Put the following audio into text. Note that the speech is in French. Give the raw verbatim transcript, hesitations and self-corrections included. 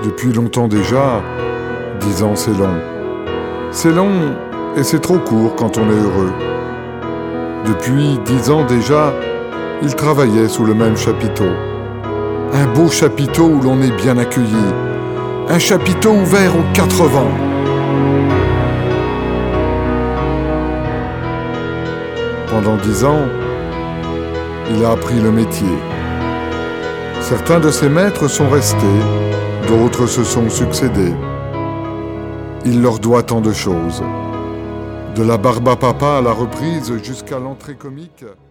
Depuis longtemps déjà, dix ans c'est long. C'est long et c'est trop court quand on est heureux. Depuis dix ans déjà, il travaillait sous le même chapiteau. Un beau chapiteau où l'on est bien accueilli. Un chapiteau ouvert aux quatre vents. Pendant dix ans, il a appris le métier. Certains de ses maîtres sont restés, d'autres se sont succédés. Il leur doit tant de choses. De la barbe à papa à la reprise jusqu'à l'entrée comique.